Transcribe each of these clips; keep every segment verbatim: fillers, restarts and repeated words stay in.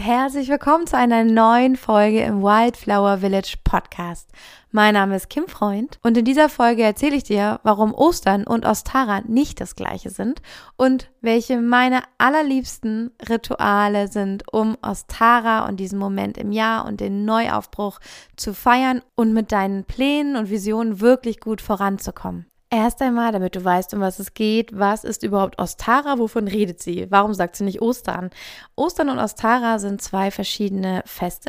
herzlich willkommen zu einer neuen Folge im Wildflower Village Podcast. Mein Name ist Kim Freund und in dieser Folge erzähle ich dir, warum Ostern und Ostara nicht das gleiche sind und welche meine allerliebsten Rituale sind, um Ostara und diesen Moment im Jahr und den Neuaufbruch zu feiern und mit deinen Plänen und Visionen wirklich gut voranzukommen. Erst einmal, damit du weißt, um was es geht, was ist überhaupt Ostara, wovon redet sie? Warum sagt sie nicht Ostern? Ostern und Ostara sind zwei verschiedene Feste.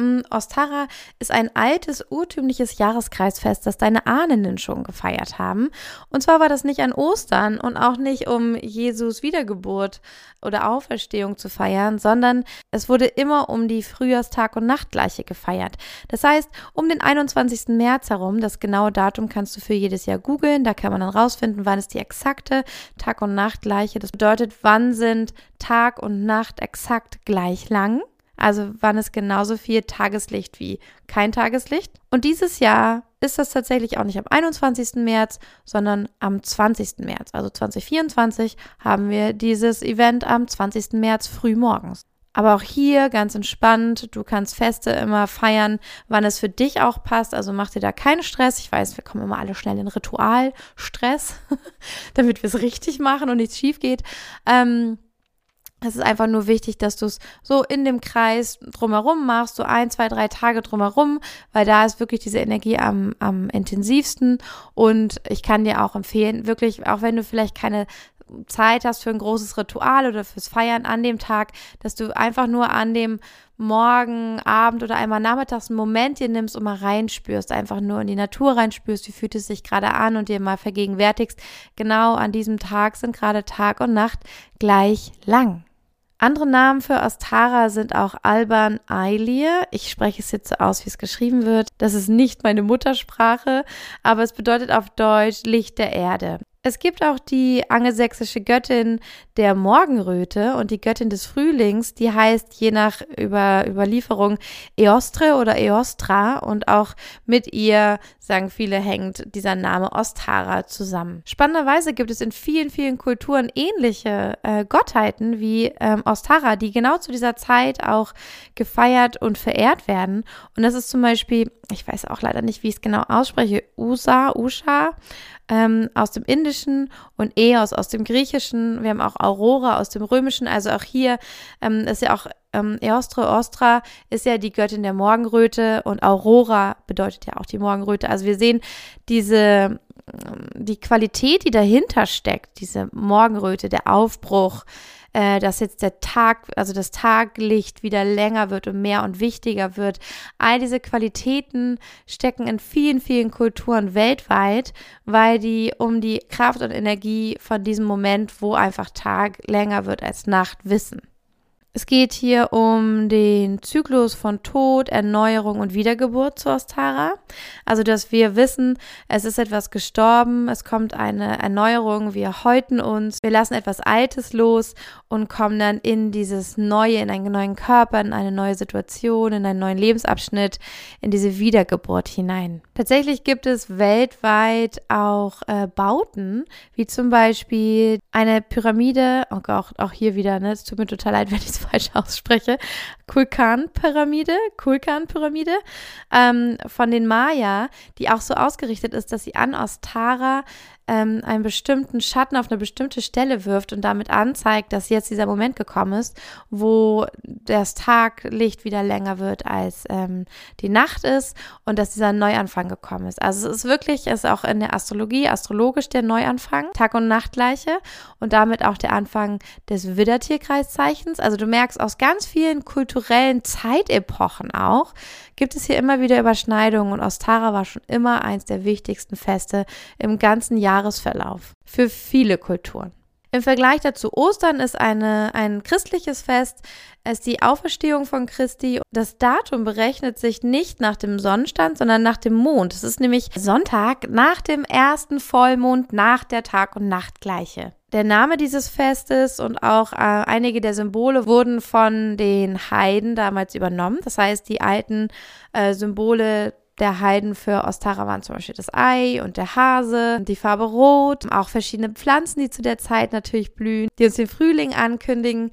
Ostara ist ein altes, urtümliches Jahreskreisfest, das deine Ahnen schon gefeiert haben. Und zwar war das nicht an Ostern und auch nicht, um Jesus Wiedergeburt oder Auferstehung zu feiern, sondern es wurde immer um die Frühjahrstag- und Nachtgleiche gefeiert. Das heißt, um den einundzwanzigsten März herum, das genaue Datum kannst du für jedes Jahr googeln, da kann man dann rausfinden, wann ist die exakte Tag- und Nachtgleiche. Das bedeutet, wann sind Tag und Nacht exakt gleich lang. Also wann ist genauso viel Tageslicht wie kein Tageslicht. Und dieses Jahr ist das tatsächlich auch nicht am einundzwanzigsten März, sondern am zwanzigsten März. Also zwanzig vierundzwanzig haben wir dieses Event am zwanzigsten März frühmorgens. Aber auch hier ganz entspannt, du kannst Feste immer feiern, wann es für dich auch passt. Also mach dir da keinen Stress. Ich weiß, wir kommen immer alle schnell in Ritualstress, damit wir es richtig machen und nichts schief geht. Ähm, Es ist einfach nur wichtig, dass du es so in dem Kreis drumherum machst, so ein, zwei, drei Tage drumherum, weil da ist wirklich diese Energie am, am intensivsten. Und ich kann dir auch empfehlen, wirklich, auch wenn du vielleicht keine Zeit hast für ein großes Ritual oder fürs Feiern an dem Tag, dass du einfach nur an dem Morgen, Abend oder einmal nachmittags einen Moment dir nimmst und mal reinspürst, einfach nur in die Natur reinspürst, wie fühlt es sich gerade an und dir mal vergegenwärtigst, genau an diesem Tag sind gerade Tag und Nacht gleich lang. Andere Namen für Ostara sind auch Alban Ailir. Ich spreche es jetzt so aus, wie es geschrieben wird. Das ist nicht meine Muttersprache, aber es bedeutet auf Deutsch Licht der Erde. Es gibt auch die angelsächsische Göttin der Morgenröte und die Göttin des Frühlings, die heißt je nach Über- Überlieferung Eostre oder Eostra und auch mit ihr, sagen viele, hängt dieser Name Ostara zusammen. Spannenderweise gibt es in vielen, vielen Kulturen ähnliche äh, Gottheiten wie ähm, Ostara, die genau zu dieser Zeit auch gefeiert und verehrt werden. Und das ist zum Beispiel, ich weiß auch leider nicht, wie ich es genau ausspreche, Usa, Usha, Ähm, aus dem Indischen und Eos aus dem Griechischen. Wir haben auch Aurora aus dem Römischen. Also auch hier ähm, ist ja auch ähm, Eostre, Ostra ist ja die Göttin der Morgenröte und Aurora bedeutet ja auch die Morgenröte. Also wir sehen diese, die Qualität, die dahinter steckt, diese Morgenröte, der Aufbruch, äh, dass jetzt der Tag, also das Taglicht wieder länger wird und mehr und wichtiger wird. All diese Qualitäten stecken in vielen, vielen Kulturen weltweit, weil die um die Kraft und Energie von diesem Moment, wo einfach Tag länger wird als Nacht, wissen. Es geht hier um den Zyklus von Tod, Erneuerung und Wiedergeburt zu Ostara. Also, dass wir wissen, es ist etwas gestorben, es kommt eine Erneuerung, wir häuten uns, wir lassen etwas Altes los und kommen dann in dieses Neue, in einen neuen Körper, in eine neue Situation, in einen neuen Lebensabschnitt, in diese Wiedergeburt hinein. Tatsächlich gibt es weltweit auch äh, Bauten, wie zum Beispiel eine Pyramide, oh Gott, auch hier wieder, ne, es tut mir total leid, wenn ich es falsch ausspreche, Kulkan-Pyramide, Kulkan-Pyramide ähm, von den Maya, die auch so ausgerichtet ist, dass sie an Ostara ähm, einen bestimmten Schatten auf eine bestimmte Stelle wirft und damit anzeigt, dass jetzt dieser Moment gekommen ist, wo das Taglicht wieder länger wird als ähm, die Nacht ist und dass dieser Neuanfang gekommen ist. Also es ist wirklich, es ist auch in der Astrologie, astrologisch der Neuanfang, Tag- und Nachtgleiche und damit auch der Anfang des Widdertierkreiszeichens. Also du merkst, aus ganz vielen kulturellen Zeitepochen auch, gibt es hier immer wieder Überschneidungen und Ostara war schon immer eins der wichtigsten Feste im ganzen Jahresverlauf für viele Kulturen. Im Vergleich dazu Ostern ist eine, ein christliches Fest, es ist die Auferstehung von Christi. Das Datum berechnet sich nicht nach dem Sonnenstand, sondern nach dem Mond. Es ist nämlich Sonntag nach dem ersten Vollmond nach der Tag- und Nachtgleiche. Der Name dieses Festes und auch äh, einige der Symbole wurden von den Heiden damals übernommen. Das heißt, die alten äh, Symbole der Heiden für Ostara waren zum Beispiel das Ei und der Hase, die Farbe Rot, auch verschiedene Pflanzen, die zu der Zeit natürlich blühen, die uns den Frühling ankündigen.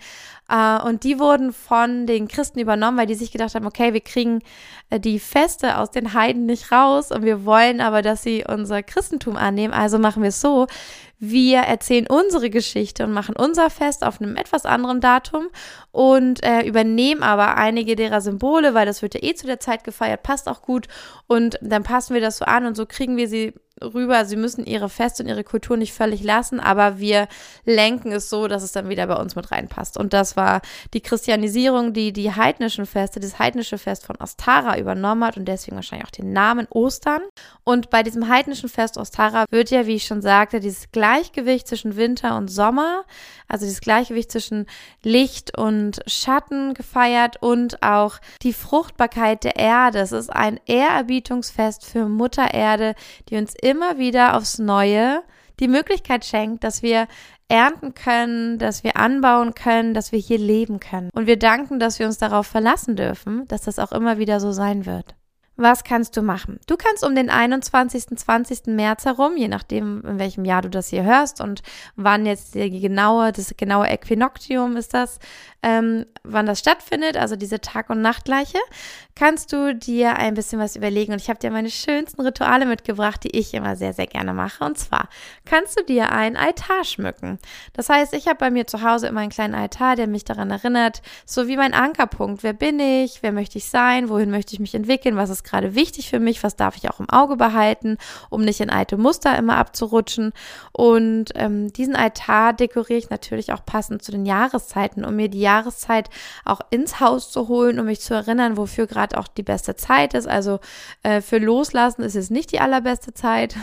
Und die wurden von den Christen übernommen, weil die sich gedacht haben, okay, wir kriegen die Feste aus den Heiden nicht raus und wir wollen aber, dass sie unser Christentum annehmen. Also machen wir es so, wir erzählen unsere Geschichte und machen unser Fest auf einem etwas anderen Datum und äh, übernehmen aber einige derer Symbole, weil das wird ja eh zu der Zeit gefeiert, passt auch gut und dann passen wir das so an und so kriegen wir sie rüber. Sie müssen ihre Feste und ihre Kultur nicht völlig lassen, aber wir lenken es so, dass es dann wieder bei uns mit reinpasst. Und das war die Christianisierung, die die heidnischen Feste, das heidnische Fest von Ostara übernommen hat und deswegen wahrscheinlich auch den Namen Ostern. Und bei diesem heidnischen Fest Ostara wird ja, wie ich schon sagte, dieses Gleichgewicht zwischen Winter und Sommer, also dieses Gleichgewicht zwischen Licht und Schatten gefeiert und auch die Fruchtbarkeit der Erde. Es ist ein Ehrerbietungsfest für Mutter Erde, die uns immer wieder aufs Neue die Möglichkeit schenkt, dass wir ernten können, dass wir anbauen können, dass wir hier leben können. Und wir danken, dass wir uns darauf verlassen dürfen, dass das auch immer wieder so sein wird. Was kannst du machen? Du kannst um den einundzwanzigsten, zwanzigsten März herum, je nachdem, in welchem Jahr du das hier hörst und wann jetzt die genaue, das genaue Äquinoktium ist das, ähm, wann das stattfindet, also diese Tag- und Nachtgleiche, kannst du dir ein bisschen was überlegen. Und ich habe dir meine schönsten Rituale mitgebracht, die ich immer sehr, sehr gerne mache. Und zwar kannst du dir einen Altar schmücken. Das heißt, ich habe bei mir zu Hause immer einen kleinen Altar, der mich daran erinnert, so wie mein Ankerpunkt. Wer bin ich? Wer möchte ich sein? Wohin möchte ich mich entwickeln? Was ist gerade wichtig für mich? Was darf ich auch im Auge behalten, um nicht in alte Muster immer abzurutschen? Und ähm, diesen Altar dekoriere ich natürlich auch passend zu den Jahreszeiten, um mir die Jahreszeit auch ins Haus zu holen, um mich zu erinnern, wofür gerade auch die beste Zeit ist. Also äh, für Loslassen ist es nicht die allerbeste Zeit,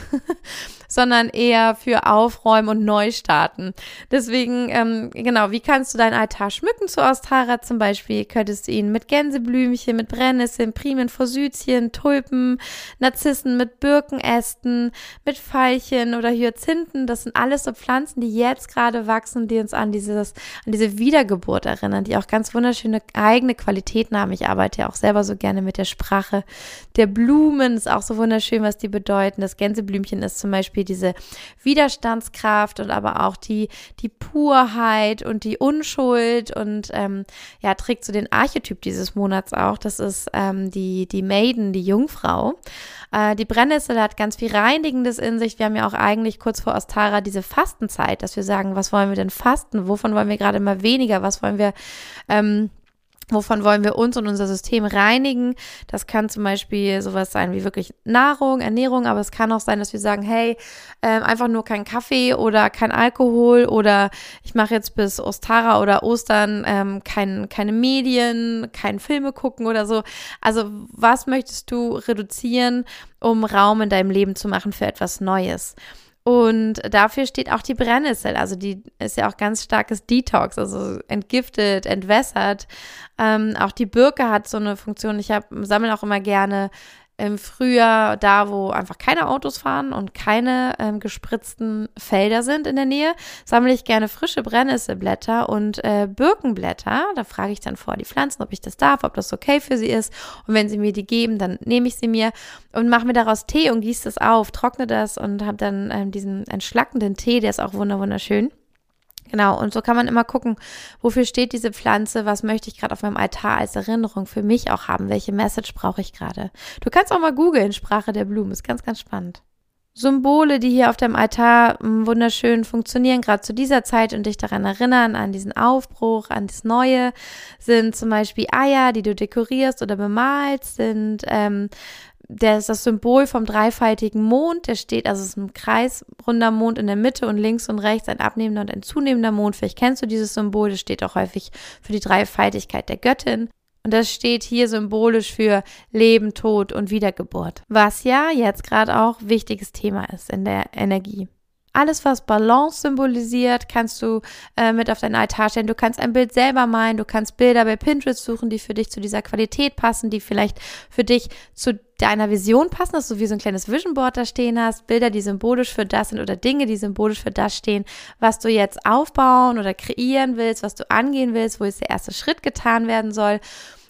sondern eher für Aufräumen und Neustarten. Deswegen, ähm, genau, wie kannst du deinen Altar schmücken zu Ostara zum Beispiel? Könntest du ihn mit Gänseblümchen, mit Brennnesseln, Primen, Forsythien, Tulpen, Narzissen, mit Birkenästen, mit Veilchen oder Hyazinthen. Das sind alles so Pflanzen, die jetzt gerade wachsen, die uns an dieses, an diese Wiedergeburt erinnern, die auch ganz wunderschöne eigene Qualitäten haben. Ich arbeite ja auch selber so gerne mit der Sprache der Blumen. Ist auch so wunderschön, was die bedeuten. Das Gänseblümchen ist zum Beispiel diese Widerstandskraft und aber auch die, die Purheit und die Unschuld und ähm, ja, trägt so den Archetyp dieses Monats auch. Das ist ähm, die, die Maiden, die Jungfrau. Äh, die Brennnessel hat ganz viel Reinigendes in sich. Wir haben ja auch eigentlich kurz vor Ostara diese Fastenzeit, dass wir sagen, was wollen wir denn fasten? Wovon wollen wir gerade immer weniger? Was wollen wir ähm, Wovon wollen wir uns und unser System reinigen? Das kann zum Beispiel sowas sein wie wirklich Nahrung, Ernährung, aber es kann auch sein, dass wir sagen, hey, ähm, einfach nur kein Kaffee oder kein Alkohol oder ich mache jetzt bis Ostara oder Ostern ähm, kein, keine Medien, kein Filme gucken oder so. Also was möchtest du reduzieren, um Raum in deinem Leben zu machen für etwas Neues? Und dafür steht auch die Brennnessel, also die ist ja auch ganz starkes Detox, also entgiftet, entwässert. Ähm, auch die Birke hat so eine Funktion. Ich sammle auch immer gerne im Frühjahr da, wo einfach keine Autos fahren und keine ähm, gespritzten Felder sind in der Nähe, sammle ich gerne frische Brennnesselblätter und äh, Birkenblätter. Da frage ich dann vor die Pflanzen, ob ich das darf, ob das okay für sie ist. Und wenn sie mir die geben, dann nehme ich sie mir und mache mir daraus Tee und gieße das auf, trockne das und habe dann ähm, diesen entschlackenden Tee, der ist auch wunderschön. Genau, und so kann man immer gucken, wofür steht diese Pflanze, was möchte ich gerade auf meinem Altar als Erinnerung für mich auch haben, welche Message brauche ich gerade. Du kannst auch mal googeln, Sprache der Blumen, ist ganz, ganz spannend. Symbole, die hier auf deinem Altar m, wunderschön funktionieren, gerade zu dieser Zeit und dich daran erinnern, an diesen Aufbruch, an das Neue, sind zum Beispiel Eier, die du dekorierst oder bemalst, sind ähm, der ist das Symbol vom dreifaltigen Mond, der steht, also es ist ein kreisrunder Mond in der Mitte und links und rechts ein abnehmender und ein zunehmender Mond. Vielleicht kennst du dieses Symbol, das steht auch häufig für die Dreifaltigkeit der Göttin. Und das steht hier symbolisch für Leben, Tod und Wiedergeburt, was ja jetzt gerade auch wichtiges Thema ist in der Energie. Alles, was Balance symbolisiert, kannst du äh, mit auf deinen Altar stellen. Du kannst ein Bild selber malen, du kannst Bilder bei Pinterest suchen, die für dich zu dieser Qualität passen, die vielleicht für dich zu deiner Vision passen, dass du wie so ein kleines Vision Board da stehen hast, Bilder, die symbolisch für das sind oder Dinge, die symbolisch für das stehen, was du jetzt aufbauen oder kreieren willst, was du angehen willst, wo jetzt der erste Schritt getan werden soll.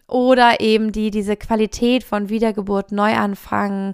oder eben die diese Qualität von Wiedergeburt, Neuanfang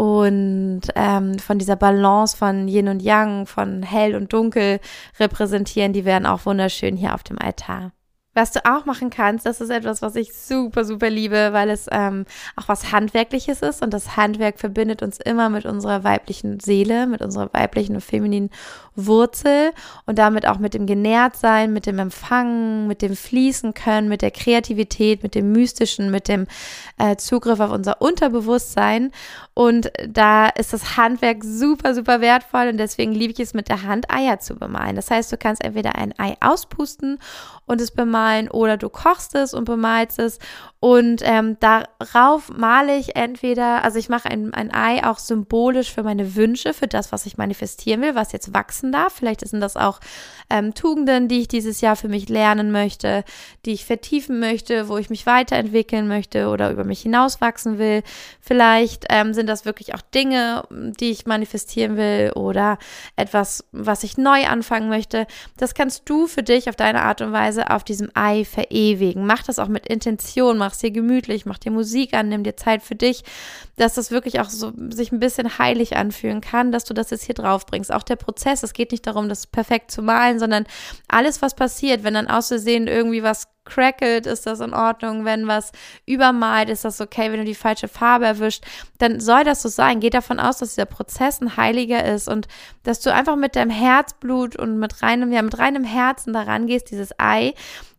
und ähm, von dieser Balance von Yin und Yang, von Hell und Dunkel repräsentieren, die werden auch wunderschön hier auf dem Altar. Was du auch machen kannst, das ist etwas, was ich super, super liebe, weil es ähm, auch was Handwerkliches ist und das Handwerk verbindet uns immer mit unserer weiblichen Seele, mit unserer weiblichen und femininen Wurzel und damit auch mit dem Genährtsein, mit dem Empfangen, mit dem Fließen können, mit der Kreativität, mit dem Mystischen, mit dem äh, Zugriff auf unser Unterbewusstsein und da ist das Handwerk super, super wertvoll und deswegen liebe ich es, mit der Hand Eier zu bemalen. Das heißt, du kannst entweder ein Ei auspusten und es bemalen oder du kochst es und bemalst es und ähm, darauf male ich entweder, also ich mache ein, ein Ei auch symbolisch für meine Wünsche, für das, was ich manifestieren will, was jetzt wachsen darf. Vielleicht sind das auch ähm, Tugenden, die ich dieses Jahr für mich lernen möchte, die ich vertiefen möchte, wo ich mich weiterentwickeln möchte oder über mich hinauswachsen will. Vielleicht ähm, sind das wirklich auch Dinge, die ich manifestieren will oder etwas, was ich neu anfangen möchte. Das kannst du für dich auf deine Art und Weise auf diesem Ei verewigen. Mach das auch mit Intention, mach es dir gemütlich, mach dir Musik an, nimm dir Zeit für dich, dass das wirklich auch so sich ein bisschen heilig anfühlen kann, dass du das jetzt hier drauf bringst. Auch der Prozess, es geht nicht darum, das perfekt zu malen, sondern alles, was passiert, wenn dann aus Versehen irgendwie was crackelt, ist das in Ordnung, wenn was übermalt, ist das okay, wenn du die falsche Farbe erwischt, dann soll das so sein. Geh davon aus, dass dieser Prozess ein heiliger ist und dass du einfach mit deinem Herzblut und mit reinem, ja, mit reinem Herzen daran gehst, dieses Ei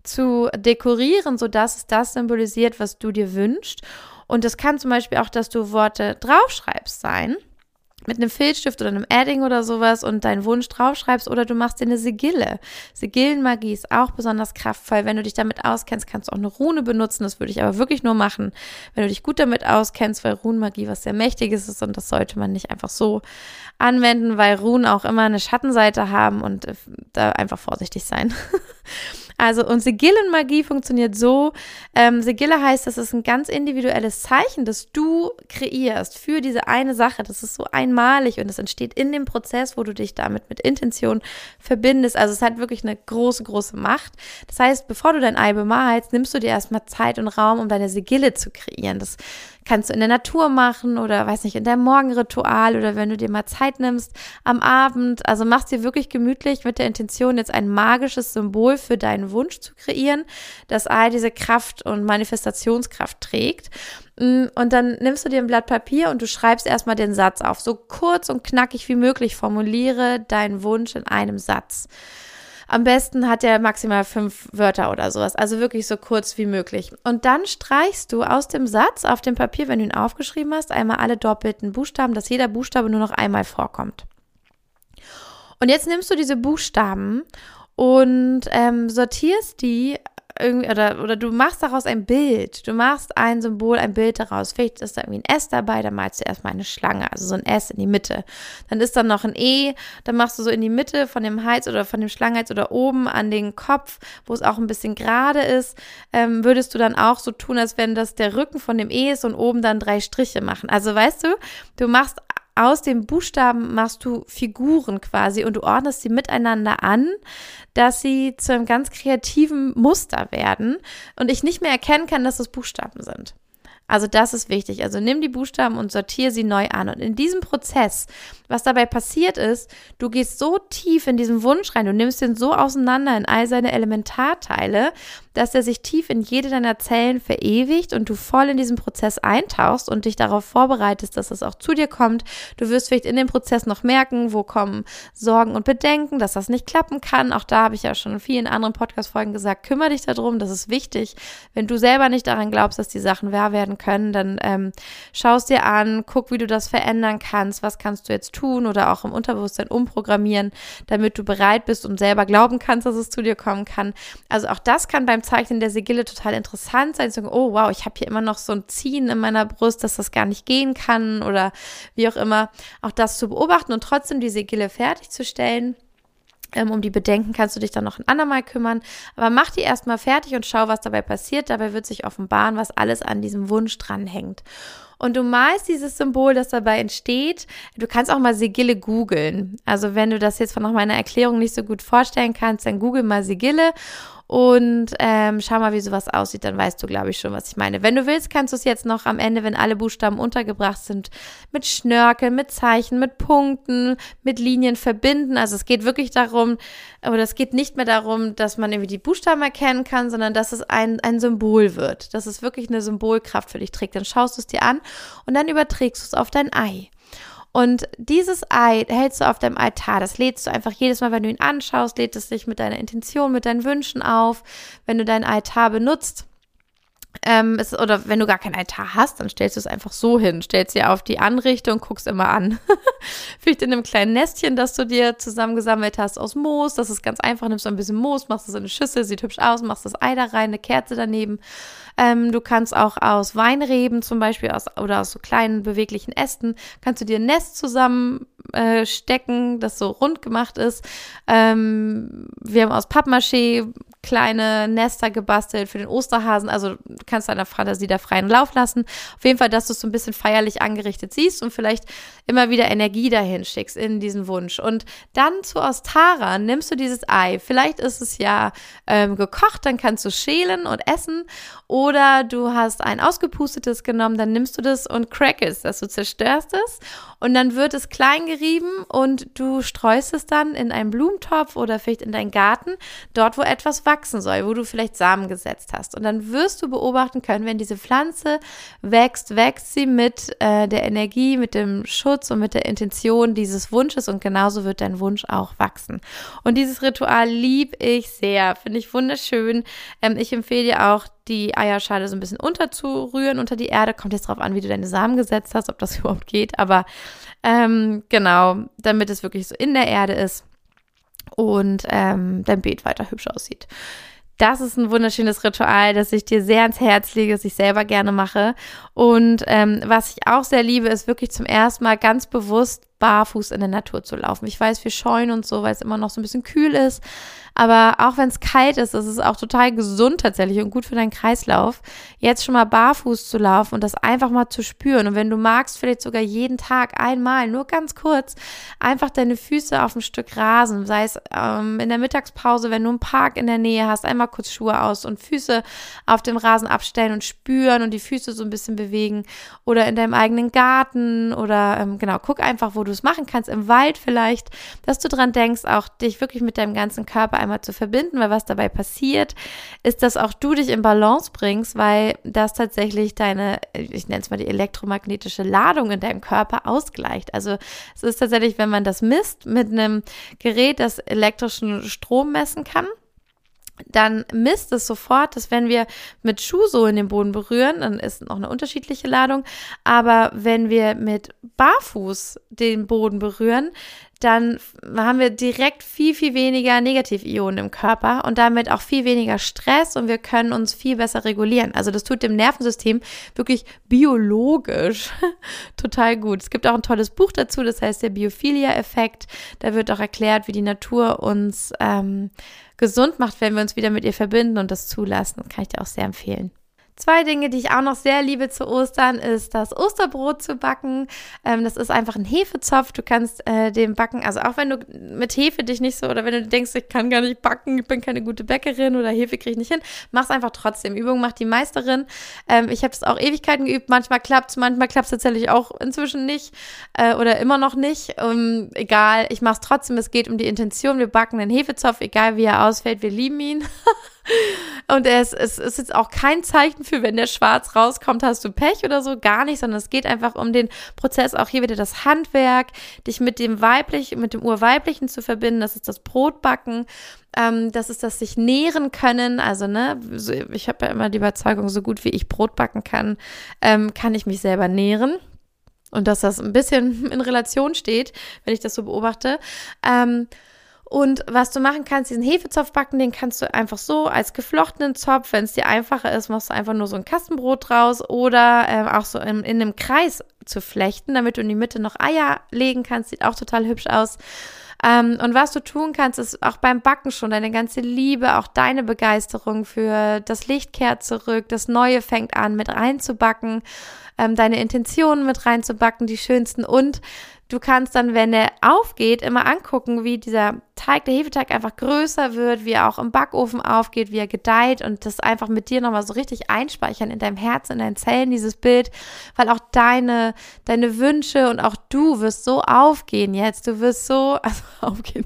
zu dekorieren, sodass es das symbolisiert, was du dir wünschst. Und das kann zum Beispiel auch, dass du Worte draufschreibst sein, mit einem Filzstift oder einem Edding oder sowas und deinen Wunsch draufschreibst oder du machst dir eine Sigille. Sigillenmagie ist auch besonders kraftvoll. Wenn du dich damit auskennst, kannst du auch eine Rune benutzen. Das würde ich aber wirklich nur machen, wenn du dich gut damit auskennst, weil Runenmagie was sehr Mächtiges ist und das sollte man nicht einfach so anwenden, weil Runen auch immer eine Schattenseite haben und äh, da einfach vorsichtig sein. Also und Sigillenmagie funktioniert so, ähm, Sigille heißt, das ist ein ganz individuelles Zeichen, das du kreierst für diese eine Sache. Das ist so einmalig und es entsteht in dem Prozess, wo du dich damit mit Intention verbindest. Also es hat wirklich eine große, große Macht. Das heißt, bevor du dein Ei bemalst, nimmst du dir erstmal Zeit und Raum, um deine Sigille zu kreieren. Das kannst du in der Natur machen oder, weiß nicht, in deinem Morgenritual oder wenn du dir mal Zeit nimmst am Abend. Also machst dir wirklich gemütlich mit der Intention, jetzt ein magisches Symbol für deinen Wunsch zu kreieren, das all diese Kraft und Manifestationskraft trägt. Und dann nimmst du dir ein Blatt Papier und du schreibst erstmal den Satz auf. So kurz und knackig wie möglich formuliere deinen Wunsch in einem Satz. Am besten hat er maximal fünf Wörter oder sowas, also wirklich so kurz wie möglich. Und dann streichst du aus dem Satz auf dem Papier, wenn du ihn aufgeschrieben hast, einmal alle doppelten Buchstaben, dass jeder Buchstabe nur noch einmal vorkommt. Und jetzt nimmst du diese Buchstaben und ähm, sortierst die irgendwie oder, oder du machst daraus ein Bild. Du machst ein Symbol, ein Bild daraus. Vielleicht ist da irgendwie ein S dabei, dann malst du erstmal eine Schlange, also so ein S in die Mitte. Dann ist da noch ein E, dann machst du so in die Mitte von dem Hals oder von dem Schlangenhals oder oben an den Kopf, wo es auch ein bisschen gerade ist, ähm, würdest du dann auch so tun, als wenn das der Rücken von dem E ist und oben dann drei Striche machen. Also weißt du, du machst aus den Buchstaben machst du Figuren quasi und du ordnest sie miteinander an, dass sie zu einem ganz kreativen Muster werden und ich nicht mehr erkennen kann, dass das Buchstaben sind. Also das ist wichtig. Also nimm die Buchstaben und sortiere sie neu an. Und in diesem Prozess, was dabei passiert ist, du gehst so tief in diesen Wunsch rein, du nimmst den so auseinander in all seine Elementarteile, dass er sich tief in jede deiner Zellen verewigt und du voll in diesen Prozess eintauchst und dich darauf vorbereitest, dass es auch zu dir kommt. Du wirst vielleicht in dem Prozess noch merken, wo kommen Sorgen und Bedenken, dass das nicht klappen kann. Auch da habe ich ja schon in vielen anderen Podcast-Folgen gesagt, kümmere dich darum, das ist wichtig. Wenn du selber nicht daran glaubst, dass die Sachen wahr werden können, dann ähm, schau es dir an, guck, wie du das verändern kannst, was kannst du jetzt tun oder auch im Unterbewusstsein umprogrammieren, damit du bereit bist und selber glauben kannst, dass es zu dir kommen kann. Also auch das kann beim Zeichnen der Sigille total interessant sein, zu sagen, oh wow, ich habe hier immer noch so ein Ziehen in meiner Brust, dass das gar nicht gehen kann oder wie auch immer, auch das zu beobachten und trotzdem die Sigille fertigzustellen. Ähm, um die Bedenken kannst du dich dann noch ein andermal kümmern, aber mach die erstmal fertig und schau, was dabei passiert. Dabei wird sich offenbaren, was alles an diesem Wunsch dranhängt. Und du malst dieses Symbol, das dabei entsteht. Du kannst auch mal Sigille googeln. Also wenn du das jetzt von nach meiner Erklärung nicht so gut vorstellen kannst, dann google mal Sigille und ähm, schau mal, wie sowas aussieht, dann weißt du, glaube ich, schon, was ich meine. Wenn du willst, kannst du es jetzt noch am Ende, wenn alle Buchstaben untergebracht sind, mit Schnörkeln, mit Zeichen, mit Punkten, mit Linien verbinden. Also es geht wirklich darum, oder es geht nicht mehr darum, dass man irgendwie die Buchstaben erkennen kann, sondern dass es ein, ein Symbol wird, dass es wirklich eine Symbolkraft für dich trägt. Dann schaust du es dir an und dann überträgst du es auf dein Ei. Und dieses Ei hältst du auf deinem Altar, das lädst du einfach jedes Mal, wenn du ihn anschaust, lädt es sich mit deiner Intention, mit deinen Wünschen auf. Wenn du dein Altar benutzt, ähm, ist, oder wenn du gar kein Altar hast, dann stellst du es einfach so hin, stellst dir auf die Anrichtung, guckst immer an. Vielleicht in einem kleinen Nestchen, das du dir zusammengesammelt hast aus Moos, das ist ganz einfach, nimmst du ein bisschen Moos, machst es in eine Schüssel, sieht hübsch aus, machst das Ei da rein, eine Kerze daneben. Ähm, du kannst auch aus Weinreben zum Beispiel aus, oder aus so kleinen beweglichen Ästen, kannst du dir ein Nest zusammen äh, stecken, das so rund gemacht ist. Ähm, wir haben aus Pappmaché kleine Nester gebastelt für den Osterhasen, also du kannst deiner Fantasie da freien Lauf lassen. Auf jeden Fall, dass du es so ein bisschen feierlich angerichtet siehst und vielleicht immer wieder Energie dahin schickst in diesen Wunsch. Und dann zu Ostara nimmst du dieses Ei. Vielleicht ist es ja ähm, gekocht, dann kannst du schälen und essen. Oder du hast ein ausgepustetes genommen, dann nimmst du das und crackest, dass du zerstörst es. Und dann wird es klein gerieben und du streust es dann in einen Blumentopf oder vielleicht in deinen Garten, dort, wo etwas wachsen soll, wo du vielleicht Samen gesetzt hast. Und dann wirst du beobachten können, wenn diese Pflanze wächst, wächst sie mit äh, der Energie, mit dem Schutz und mit der Intention dieses Wunsches und genauso wird dein Wunsch auch wachsen. Und dieses Ritual liebe ich sehr, finde ich wunderschön. Ähm, ich empfehle dir auch, die Eierschale so ein bisschen unterzurühren unter die Erde. Kommt jetzt drauf an, wie du deine Samen gesetzt hast, ob das überhaupt geht. Aber ähm, genau, damit es wirklich so in der Erde ist und ähm, dein Beet weiter hübsch aussieht. Das ist ein wunderschönes Ritual, das ich dir sehr ans Herz lege, das ich selber gerne mache. Und ähm, was ich auch sehr liebe, ist wirklich zum ersten Mal ganz bewusst barfuß in der Natur zu laufen. Ich weiß, wir scheuen und so, weil es immer noch so ein bisschen kühl ist. Aber auch wenn es kalt ist, ist es auch total gesund tatsächlich und gut für deinen Kreislauf, jetzt schon mal barfuß zu laufen und das einfach mal zu spüren. Und wenn du magst, vielleicht sogar jeden Tag einmal, nur ganz kurz, einfach deine Füße auf ein Stück Rasen, sei es ähm, in der Mittagspause, wenn du einen Park in der Nähe hast, einmal kurz Schuhe aus und Füße auf dem Rasen abstellen und spüren und die Füße so ein bisschen bewegen oder in deinem eigenen Garten oder ähm, genau, guck einfach, wo du es machen kannst, im Wald vielleicht, dass du dran denkst, auch dich wirklich mit deinem ganzen Körper einmal zu verbinden, weil was dabei passiert, ist, dass auch du dich in Balance bringst, weil das tatsächlich deine, ich nenne es mal die elektromagnetische Ladung in deinem Körper ausgleicht. Also es ist tatsächlich, wenn man das misst mit einem Gerät, das elektrischen Strom messen kann, dann misst es sofort, dass wenn wir mit Schuhsohlen den Boden berühren, dann ist noch eine unterschiedliche Ladung, aber wenn wir mit Barfuß den Boden berühren, dann haben wir direkt viel, viel weniger Negativionen im Körper und damit auch viel weniger Stress und wir können uns viel besser regulieren. Also das tut dem Nervensystem wirklich biologisch total gut. Es gibt auch ein tolles Buch dazu, das heißt der Biophilia-Effekt. Da wird auch erklärt, wie die Natur uns ähm, gesund macht, wenn wir uns wieder mit ihr verbinden und das zulassen. Kann ich dir auch sehr empfehlen. Zwei Dinge, die ich auch noch sehr liebe zu Ostern, ist das Osterbrot zu backen. Ähm, das ist einfach ein Hefezopf. Du kannst äh, den backen, also auch wenn du mit Hefe dich nicht so, oder wenn du denkst, ich kann gar nicht backen, ich bin keine gute Bäckerin oder Hefe kriege ich nicht hin, mach's einfach trotzdem. Übung macht die Meisterin. Ähm, ich habe es auch Ewigkeiten geübt. Manchmal klappt's, manchmal klappt's tatsächlich auch inzwischen nicht äh, oder immer noch nicht. Um, egal, ich mach's trotzdem. Es geht um die Intention. Wir backen einen Hefezopf, egal wie er ausfällt. Wir lieben ihn. Und es, es, es ist jetzt auch kein Zeichen für, wenn der schwarz rauskommt, hast du Pech oder so, gar nicht, sondern es geht einfach um den Prozess, auch hier wieder das Handwerk, dich mit dem Weiblichen, mit dem Urweiblichen zu verbinden, das ist das Brotbacken, ähm, das ist das sich nähren können, also ne, so, ich habe ja immer die Überzeugung, so gut wie ich Brot backen kann, ähm, kann ich mich selber nähren. Und dass das ein bisschen in Relation steht, wenn ich das so beobachte. Ähm, Und was du machen kannst, diesen Hefezopf backen, den kannst du einfach so als geflochtenen Zopf, wenn es dir einfacher ist, machst du einfach nur so ein Kastenbrot draus oder ähm, auch so in, in einem Kreis zu flechten, damit du in die Mitte noch Eier legen kannst. Sieht auch total hübsch aus. Ähm, und was du tun kannst, ist auch beim Backen schon deine ganze Liebe, auch deine Begeisterung für das Licht kehrt zurück, das Neue fängt an mit reinzubacken, ähm, deine Intentionen mit reinzubacken, die schönsten, und du kannst dann, wenn er aufgeht, immer angucken, wie dieser Teig, der Hefeteig einfach größer wird, wie er auch im Backofen aufgeht, wie er gedeiht, und das einfach mit dir nochmal so richtig einspeichern in deinem Herzen, in deinen Zellen, dieses Bild, weil auch deine, deine Wünsche und auch du wirst so aufgehen jetzt, du wirst so, also aufgehen,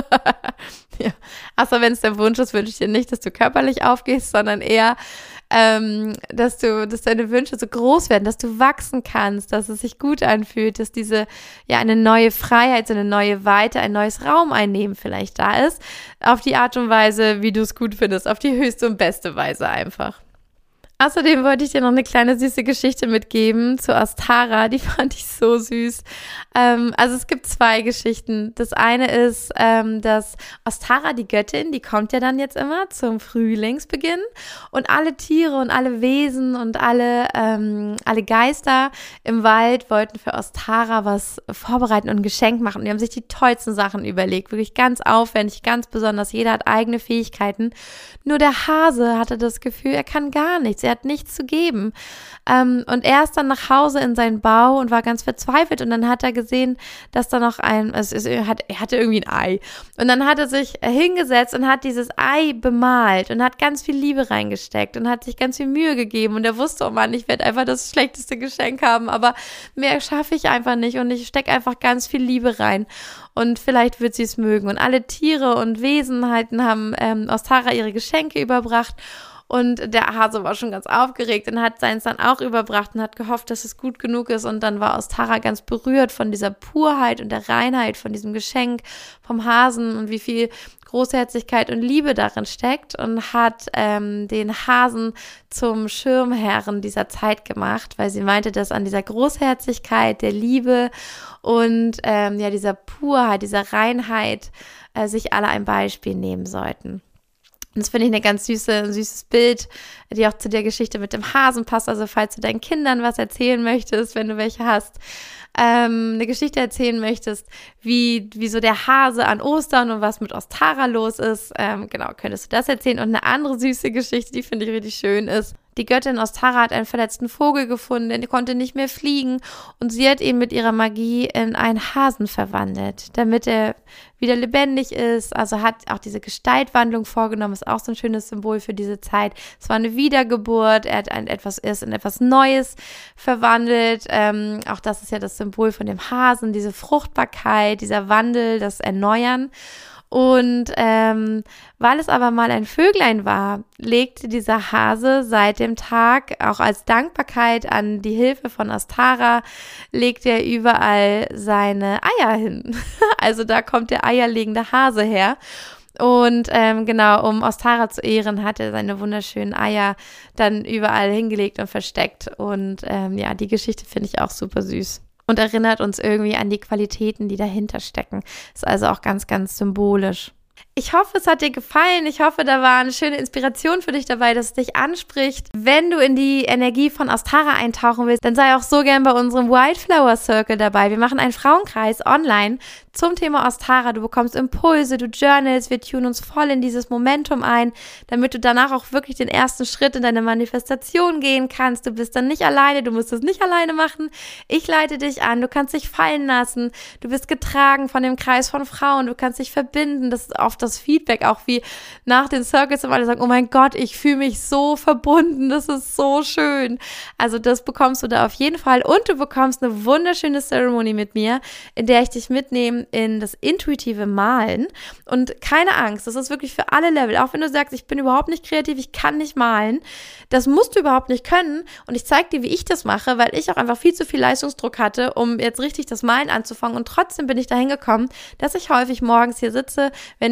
ja, also wenn es der Wunsch ist, wünsche ich dir nicht, dass du körperlich aufgehst, sondern eher, Ähm, dass du, dass deine Wünsche so groß werden, dass du wachsen kannst, dass es sich gut anfühlt, dass diese, ja, eine neue Freiheit, so eine neue Weite, ein neues Raum einnehmen vielleicht da ist, auf die Art und Weise, wie du es gut findest, auf die höchste und beste Weise einfach. Außerdem wollte ich dir noch eine kleine süße Geschichte mitgeben zu Ostara, die fand ich so süß. Ähm, also es gibt zwei Geschichten. Das eine ist, ähm, dass Ostara, die Göttin, die kommt ja dann jetzt immer zum Frühlingsbeginn, und alle Tiere und alle Wesen und alle, ähm, alle Geister im Wald wollten für Ostara was vorbereiten und ein Geschenk machen. Die haben sich die tollsten Sachen überlegt, wirklich ganz aufwendig, ganz besonders. Jeder hat eigene Fähigkeiten. Nur der Hase hatte das Gefühl, er kann gar nichts. Er hat nichts zu geben. Ähm, und er ist dann nach Hause in seinen Bau und war ganz verzweifelt. Und dann hat er gesehen, dass da noch ein, also er, hat, er hatte irgendwie ein Ei. Und dann hat er sich hingesetzt und hat dieses Ei bemalt und hat ganz viel Liebe reingesteckt und hat sich ganz viel Mühe gegeben. Und er wusste, oh Mann, ich werde einfach das schlechteste Geschenk haben, aber mehr schaffe ich einfach nicht. Und ich stecke einfach ganz viel Liebe rein. Und vielleicht wird sie es mögen. Und alle Tiere und Wesenheiten haben ähm, Ostara ihre Geschenke überbracht. Und der Hase war schon ganz aufgeregt und hat seins dann auch überbracht und hat gehofft, dass es gut genug ist. Und dann war Ostara ganz berührt von dieser Purheit und der Reinheit von diesem Geschenk vom Hasen und wie viel Großherzigkeit und Liebe darin steckt, und hat ähm, den Hasen zum Schirmherren dieser Zeit gemacht, weil sie meinte, dass an dieser Großherzigkeit, der Liebe und ähm, ja dieser Purheit, dieser Reinheit äh, sich alle ein Beispiel nehmen sollten. Und das finde ich eine ganz süße, ein süßes Bild, die auch zu der Geschichte mit dem Hasen passt. Also falls du deinen Kindern was erzählen möchtest, wenn du welche hast, ähm, eine Geschichte erzählen möchtest, wie, wie so der Hase an Ostern und was mit Ostara los ist, ähm, genau, könntest du das erzählen. Und eine andere süße Geschichte, die finde ich richtig schön, ist, die Göttin Ostara hat einen verletzten Vogel gefunden, der konnte nicht mehr fliegen, und sie hat ihn mit ihrer Magie in einen Hasen verwandelt, damit er wieder lebendig ist. Also hat auch diese Gestaltwandlung vorgenommen, ist auch so ein schönes Symbol für diese Zeit. Es war eine Wiedergeburt, er hat ein etwas, er ist in etwas Neues verwandelt. Ähm, auch das ist ja das Symbol von dem Hasen, diese Fruchtbarkeit, dieser Wandel, das Erneuern. Und ähm, weil es aber mal ein Vöglein war, legte dieser Hase seit dem Tag, auch als Dankbarkeit an die Hilfe von Ostara, legt er überall seine Eier hin. Also da kommt der eierlegende Hase her. Und ähm, genau, um Ostara zu ehren, hat er seine wunderschönen Eier dann überall hingelegt und versteckt. Und ähm, ja, die Geschichte finde ich auch super süß. Und erinnert uns irgendwie an die Qualitäten, die dahinter stecken. Ist also auch ganz, ganz symbolisch. Ich hoffe, es hat dir gefallen. Ich hoffe, da war eine schöne Inspiration für dich dabei, dass es dich anspricht. Wenn du in die Energie von Ostara eintauchen willst, dann sei auch so gern bei unserem Wildflower Circle dabei. Wir machen einen Frauenkreis online zum Thema Ostara. Du bekommst Impulse, du journalst, wir tunen uns voll in dieses Momentum ein, damit du danach auch wirklich den ersten Schritt in deine Manifestation gehen kannst. Du bist dann nicht alleine, du musst es nicht alleine machen. Ich leite dich an, du kannst dich fallen lassen, du bist getragen von dem Kreis von Frauen, du kannst dich verbinden. Das ist oft das Feedback, auch wie nach den Circles immer alle sagen, oh mein Gott, ich fühle mich so verbunden, das ist so schön. Also das bekommst du da auf jeden Fall, und du bekommst eine wunderschöne Ceremony mit mir, in der ich dich mitnehme in das intuitive Malen. Und keine Angst, das ist wirklich für alle Level, auch wenn du sagst, ich bin überhaupt nicht kreativ, ich kann nicht malen, das musst du überhaupt nicht können, und ich zeige dir, wie ich das mache, weil ich auch einfach viel zu viel Leistungsdruck hatte, um jetzt richtig das Malen anzufangen, und trotzdem bin ich dahin gekommen, dass ich häufig morgens hier sitze, wenn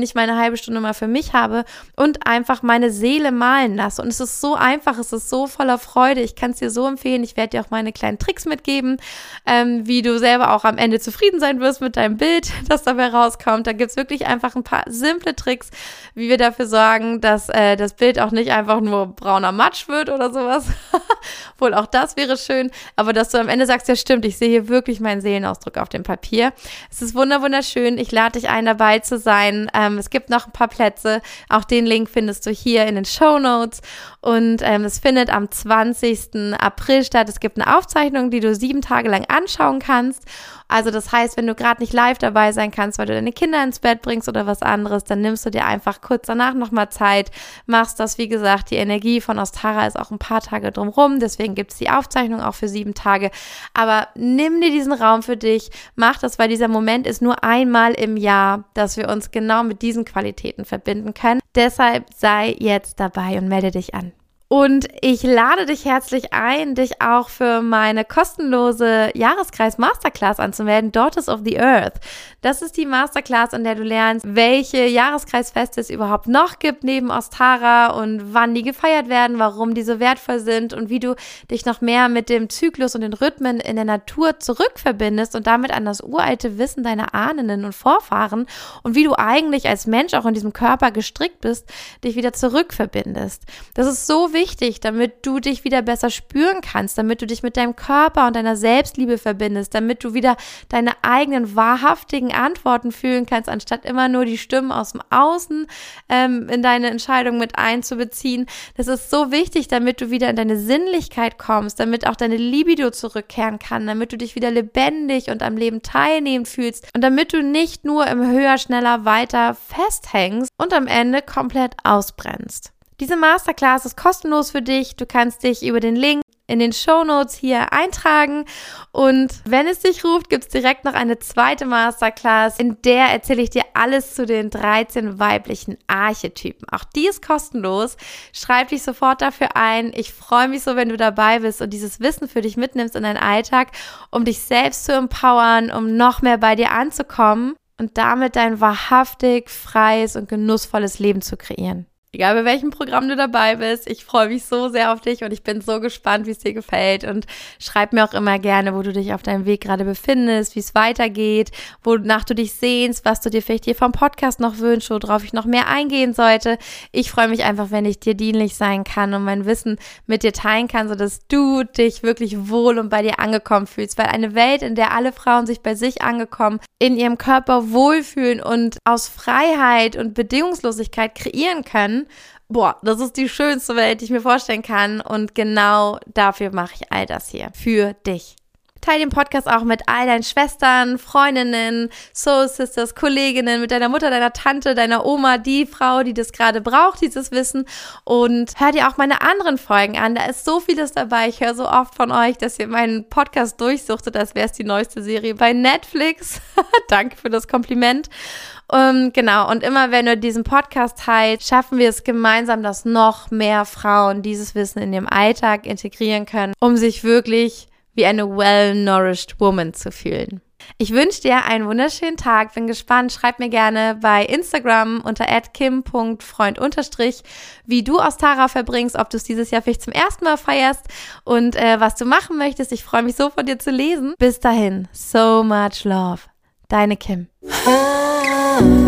ich meine halbe Stunde mal für mich habe und einfach meine Seele malen lasse. Und es ist so einfach, es ist so voller Freude. Ich kann es dir so empfehlen. Ich werde dir auch meine kleinen Tricks mitgeben, ähm, wie du selber auch am Ende zufrieden sein wirst mit deinem Bild, das dabei rauskommt. Da gibt es wirklich einfach ein paar simple Tricks, wie wir dafür sorgen, dass äh, das Bild auch nicht einfach nur brauner Matsch wird oder sowas. Wohl auch das wäre schön. Aber dass du am Ende sagst, ja stimmt, ich sehe hier wirklich meinen Seelenausdruck auf dem Papier. Es ist wunderschön. Ich lade dich ein, dabei zu sein. Ähm, es gibt noch ein paar Plätze. Auch den Link findest du hier in den Shownotes. Und ähm, es findet am zwanzigsten April statt. Es gibt eine Aufzeichnung, die du sieben Tage lang anschauen kannst. Also das heißt, wenn du gerade nicht live dabei sein kannst, weil du deine Kinder ins Bett bringst oder was anderes, dann nimmst du dir einfach kurz danach nochmal Zeit, machst das, wie gesagt, die Energie von Ostara ist auch ein paar Tage drumrum, deswegen gibt es die Aufzeichnung auch für sieben Tage, aber nimm dir diesen Raum für dich, mach das, weil dieser Moment ist nur einmal im Jahr, dass wir uns genau mit diesen Qualitäten verbinden können. Deshalb sei jetzt dabei und melde dich an. Und ich lade dich herzlich ein, dich auch für meine kostenlose Jahreskreis-Masterclass anzumelden, Daughters of the Earth. Das ist die Masterclass, in der du lernst, welche Jahreskreisfeste es überhaupt noch gibt neben Ostara und wann die gefeiert werden, warum die so wertvoll sind und wie du dich noch mehr mit dem Zyklus und den Rhythmen in der Natur zurückverbindest und damit an das uralte Wissen deiner Ahnen und Vorfahren und wie du eigentlich als Mensch auch in diesem Körper gestrickt bist, dich wieder zurückverbindest. Das ist so wichtig, damit du dich wieder besser spüren kannst, damit du dich mit deinem Körper und deiner Selbstliebe verbindest, damit du wieder deine eigenen wahrhaftigen Antworten fühlen kannst, anstatt immer nur die Stimmen aus dem Außen ähm, in deine Entscheidung mit einzubeziehen. Das ist so wichtig, damit du wieder in deine Sinnlichkeit kommst, damit auch deine Libido zurückkehren kann, damit du dich wieder lebendig und am Leben teilnehmend fühlst und damit du nicht nur im Höher, Schneller, Weiter festhängst und am Ende komplett ausbrennst. Diese Masterclass ist kostenlos für dich. Du kannst dich über den Link in den Shownotes hier eintragen und wenn es dich ruft, gibt es direkt noch eine zweite Masterclass, in der erzähle ich dir alles zu den dreizehn weiblichen Archetypen. Auch die ist kostenlos. Schreib dich sofort dafür ein. Ich freue mich so, wenn du dabei bist und dieses Wissen für dich mitnimmst in deinen Alltag, um dich selbst zu empowern, um noch mehr bei dir anzukommen und damit dein wahrhaftig freies und genussvolles Leben zu kreieren. Egal bei welchem Programm du dabei bist, ich freue mich so sehr auf dich und ich bin so gespannt, wie es dir gefällt und schreib mir auch immer gerne, wo du dich auf deinem Weg gerade befindest, wie es weitergeht, wonach du dich sehnst, was du dir vielleicht hier vom Podcast noch wünschst, worauf ich noch mehr eingehen sollte. Ich freue mich einfach, wenn ich dir dienlich sein kann und mein Wissen mit dir teilen kann, sodass du dich wirklich wohl und bei dir angekommen fühlst, weil eine Welt, in der alle Frauen sich bei sich angekommen, in ihrem Körper wohlfühlen und aus Freiheit und Bedingungslosigkeit kreieren können, boah, das ist die schönste Welt, die ich mir vorstellen kann und genau dafür mache ich all das hier, für dich. Teil den Podcast auch mit all deinen Schwestern, Freundinnen, Soul Sisters, Kolleginnen, mit deiner Mutter, deiner Tante, deiner Oma, die Frau, die das gerade braucht, dieses Wissen und hör dir auch meine anderen Folgen an, da ist so vieles dabei, ich höre so oft von euch, dass ihr meinen Podcast durchsuchtet, als wäre es die neueste Serie bei Netflix. Danke für das Kompliment. Um, genau, und immer wenn du diesen Podcast teilst, schaffen wir es gemeinsam, dass noch mehr Frauen dieses Wissen in ihrem Alltag integrieren können, um sich wirklich wie eine well-nourished woman zu fühlen. Ich wünsche dir einen wunderschönen Tag, bin gespannt, schreib mir gerne bei Instagram unter at kim punkt freund unterstrich, wie du Ostara verbringst, ob du es dieses Jahr vielleicht zum ersten Mal feierst und äh, was du machen möchtest. Ich freue mich so von dir zu lesen. Bis dahin, so much love. Deine Kim.